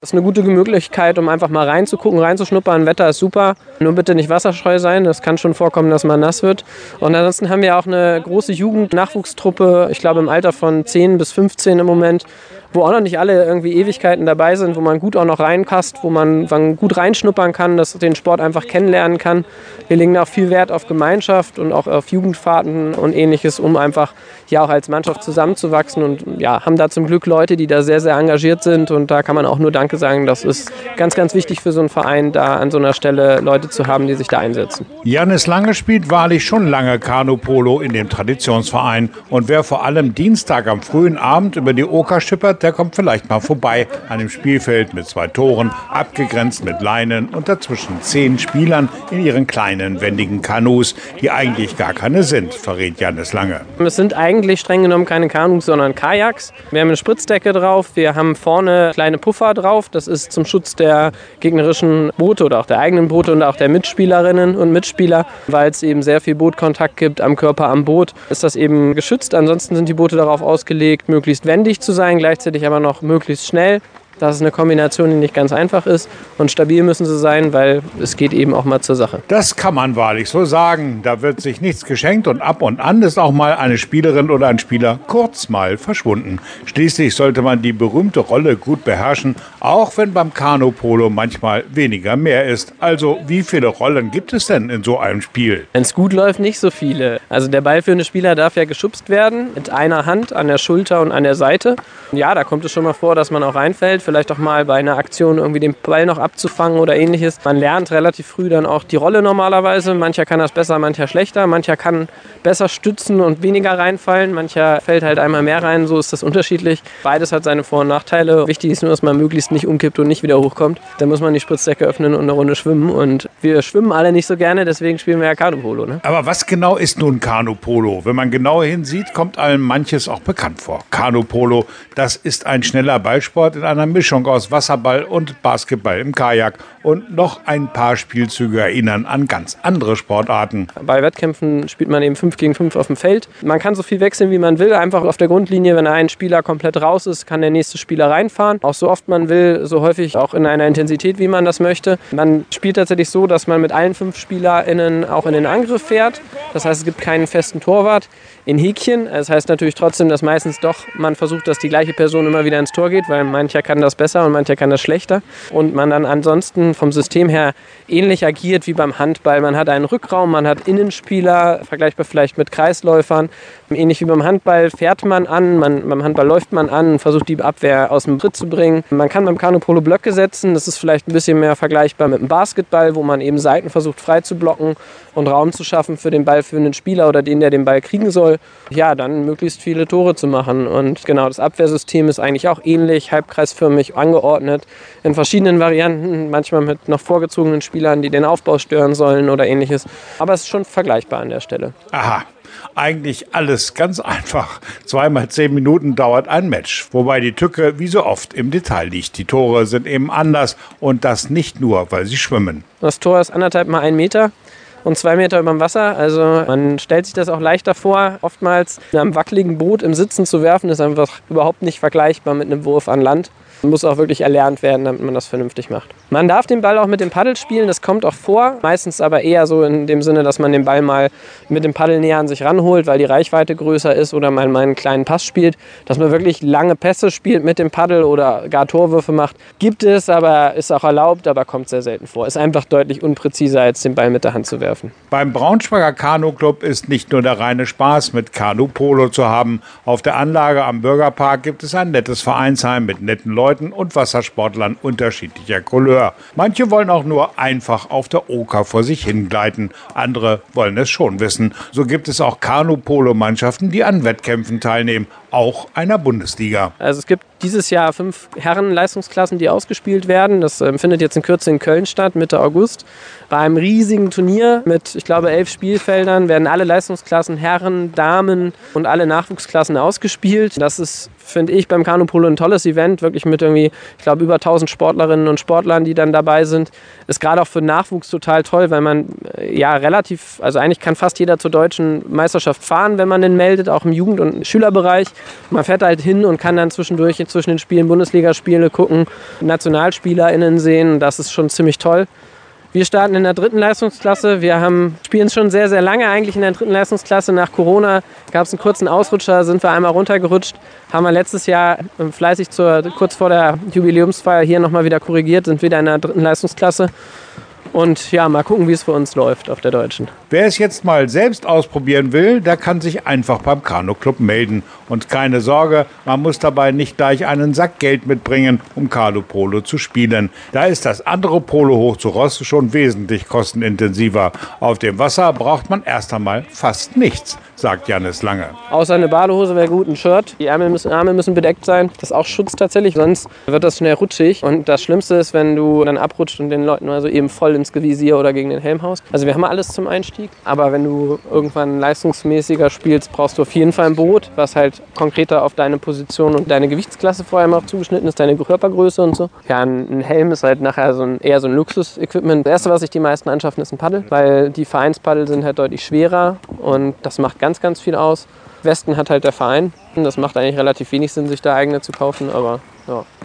Das ist eine gute Möglichkeit, um einfach mal reinzugucken, reinzuschnuppern. Wetter ist super. Nur bitte nicht wasserscheu sein. Das kann schon vorkommen, dass man nass wird. Und ansonsten haben wir auch eine große Jugend-Nachwuchstruppe, ich glaube im Alter von 10 bis 15 im Moment, wo auch noch nicht alle irgendwie Ewigkeiten dabei sind, wo man gut auch noch reinpasst, wo man gut reinschnuppern kann, dass den Sport einfach kennenlernen kann. Wir legen auch viel Wert auf Gemeinschaft und auch auf Jugendfahrten und Ähnliches, um einfach ja auch als Mannschaft zusammenzuwachsen und ja, haben da zum Glück Leute, die da sehr, sehr engagiert sind und da kann man auch nur Danke sagen. Das ist ganz, ganz wichtig für so einen Verein, da an so einer Stelle Leute zu haben, die sich da einsetzen. Jannis Lange spielt wahrlich schon lange Kanu-Polo in dem Traditionsverein und wer vor allem Dienstag am frühen Abend über die Oker schippert, der kommt vielleicht mal vorbei an dem Spielfeld mit 2 Toren, abgegrenzt mit Leinen und dazwischen 10 Spielern in ihren kleinen, wendigen Kanus, die eigentlich gar keine sind, verrät Jannis Lange. Es sind eigentlich streng genommen keine Kanus, sondern Kajaks. Wir haben eine Spritzdecke drauf, wir haben vorne kleine Puffer drauf. Das ist zum Schutz der gegnerischen Boote oder auch der eigenen Boote und auch der Mitspielerinnen und Mitspieler, weil es eben sehr viel Bootkontakt gibt am Körper am Boot, ist das eben geschützt. Ansonsten sind die Boote darauf ausgelegt, möglichst wendig zu sein, gleichzeitig aber noch möglichst schnell. Das ist eine Kombination, die nicht ganz einfach ist. Und stabil müssen sie sein, weil es geht eben auch mal zur Sache. Das kann man wahrlich so sagen. Da wird sich nichts geschenkt und ab und an ist auch mal eine Spielerin oder ein Spieler kurz mal verschwunden. Schließlich sollte man die berühmte Rolle gut beherrschen, auch wenn beim Kanu-Polo manchmal weniger mehr ist. Also wie viele Rollen gibt es denn in so einem Spiel? Wenn es gut läuft, nicht so viele. Also der ballführende Spieler darf ja geschubst werden mit einer Hand an der Schulter und an der Seite. Ja, da kommt es schon mal vor, dass man auch reinfällt. Vielleicht auch mal bei einer Aktion irgendwie den Ball noch abzufangen oder ähnliches. Man lernt relativ früh dann auch die Rolle normalerweise. Mancher kann das besser, mancher schlechter. Mancher kann besser stützen und weniger reinfallen. Mancher fällt halt einmal mehr rein. So ist das unterschiedlich. Beides hat seine Vor- und Nachteile. Wichtig ist nur, dass man möglichst nicht umkippt und nicht wieder hochkommt. Dann muss man die Spritzdecke öffnen und eine Runde schwimmen. Und wir schwimmen alle nicht so gerne, deswegen spielen wir ja Kanu-Polo. Ne? Aber was genau ist nun Kanu-Polo? Wenn man genauer hinsieht, kommt einem manches auch bekannt vor. Kanu-Polo, das ist ein schneller Ballsport in einer Mischung aus Wasserball und Basketball im Kajak. Und noch ein paar Spielzüge erinnern an ganz andere Sportarten. Bei Wettkämpfen spielt man eben 5 gegen 5 auf dem Feld. Man kann so viel wechseln, wie man will. Einfach auf der Grundlinie, wenn ein Spieler komplett raus ist, kann der nächste Spieler reinfahren. Auch so oft man will, so häufig auch in einer Intensität, wie man das möchte. Man spielt tatsächlich so, dass man mit allen 5 SpielerInnen auch in den Angriff fährt. Das heißt, es gibt keinen festen Torwart in Häkchen. Das heißt natürlich trotzdem, dass meistens doch man versucht, dass die gleiche Person immer wieder ins Tor geht, weil mancher kann das besser und mancher kann das schlechter. Und man dann ansonsten vom System her ähnlich agiert wie beim Handball. Man hat einen Rückraum, man hat Innenspieler, vergleichbar vielleicht mit Kreisläufern. Ähnlich wie beim Handball fährt man an, beim Handball läuft man an und versucht die Abwehr aus dem Tritt zu bringen. Man kann beim Kanu-Polo Blöcke setzen, das ist vielleicht ein bisschen mehr vergleichbar mit dem Basketball, wo man eben Seiten versucht frei zu blocken und Raum zu schaffen für den ballführenden Spieler oder den, der den Ball kriegen soll. Ja, dann möglichst viele Tore zu machen. Und genau, das Abwehrsystem ist eigentlich auch ähnlich, halbkreisförmig angeordnet, in verschiedenen Varianten, manchmal mit noch vorgezogenen Spielern, die den Aufbau stören sollen oder ähnliches. Aber es ist schon vergleichbar an der Stelle. Aha. Eigentlich alles ganz einfach. 2 mal 10 Minuten dauert ein Match, wobei die Tücke wie so oft im Detail liegt. Die Tore sind eben anders und das nicht nur, weil sie schwimmen. Das Tor ist 1,5 mal 1 Meter und 2 Meter über dem Wasser. Also man stellt sich das auch leichter vor. Oftmals in einem wackeligen Boot im Sitzen zu werfen, ist einfach überhaupt nicht vergleichbar mit einem Wurf an Land. Muss auch wirklich erlernt werden, damit man das vernünftig macht. Man darf den Ball auch mit dem Paddel spielen, das kommt auch vor. Meistens aber eher so in dem Sinne, dass man den Ball mal mit dem Paddel näher an sich ranholt, weil die Reichweite größer ist oder man mal einen kleinen Pass spielt. Dass man wirklich lange Pässe spielt mit dem Paddel oder gar Torwürfe macht, gibt es, aber ist auch erlaubt, aber kommt sehr selten vor. Ist einfach deutlich unpräziser, als den Ball mit der Hand zu werfen. Beim Braunschweiger Kanu-Club ist nicht nur der reine Spaß, mit Kanu-Polo zu haben. Auf der Anlage am Bürgerpark gibt es ein nettes Vereinsheim mit netten Leuten und Wassersportlern unterschiedlicher Couleur. Manche wollen auch nur einfach auf der Oker vor sich hingleiten. Andere wollen es schon wissen. So gibt es auch Kanu-Polo-Mannschaften, die an Wettkämpfen teilnehmen, auch einer Bundesliga. Also es gibt dieses Jahr 5 Herren-Leistungsklassen, die ausgespielt werden. Das findet jetzt in Kürze in Köln statt, Mitte August. Bei einem riesigen Turnier mit, ich glaube, 11 Spielfeldern werden alle Leistungsklassen Herren, Damen und alle Nachwuchsklassen ausgespielt. Das ist, finde ich, beim Kanu-Polo ein tolles Event, wirklich mit irgendwie, ich glaube, über 1000 Sportlerinnen und Sportlern, die dann dabei sind. Ist gerade auch für Nachwuchs total toll, weil man ja relativ, also eigentlich kann fast jeder zur deutschen Meisterschaft fahren, wenn man den meldet, auch im Jugend- und Schülerbereich. Man fährt halt hin und kann dann zwischendurch zwischen den Spielen Bundesligaspiele gucken, NationalspielerInnen sehen. Das ist schon ziemlich toll. Wir starten in der 3. Leistungsklasse. Wir spielen schon sehr, sehr lange eigentlich in der 3. Leistungsklasse. Nach Corona gab es einen kurzen Ausrutscher, sind wir einmal runtergerutscht. Haben wir letztes Jahr fleißig kurz vor der Jubiläumsfeier hier nochmal wieder korrigiert, sind wieder in der 3. Leistungsklasse. Und ja, mal gucken, wie es für uns läuft auf der Deutschen. Wer es jetzt mal selbst ausprobieren will, der kann sich einfach beim Kanu-Club melden. Und keine Sorge, man muss dabei nicht gleich einen Sack Geld mitbringen, um Kanu-Polo zu spielen. Da ist das andere Polo hoch zu Ross schon wesentlich kostenintensiver. Auf dem Wasser braucht man erst einmal fast nichts, sagt Jannis Lange. Außer eine Badehose wäre gut, ein Shirt. Die Arme müssen bedeckt sein. Das ist auch Schutz tatsächlich, sonst wird das schnell rutschig. Und das Schlimmste ist, wenn du dann abrutscht und den Leuten also eben voll ins Visier oder gegen den Helm haust. Also wir haben alles zum Einstieg. Aber wenn du irgendwann leistungsmäßiger spielst, brauchst du auf jeden Fall ein Boot, was halt konkreter auf deine Position und deine Gewichtsklasse vor allem auch zugeschnitten ist, deine Körpergröße und so. Ja, ein Helm ist halt nachher eher so ein Luxus-Equipment. Das Erste, was sich die meisten anschaffen, ist ein Paddel, weil die Vereinspaddel sind halt deutlich schwerer und das macht ganz, ganz viel aus. Westen hat halt der Verein. Das macht eigentlich relativ wenig Sinn, sich da eigene zu kaufen, aber ja.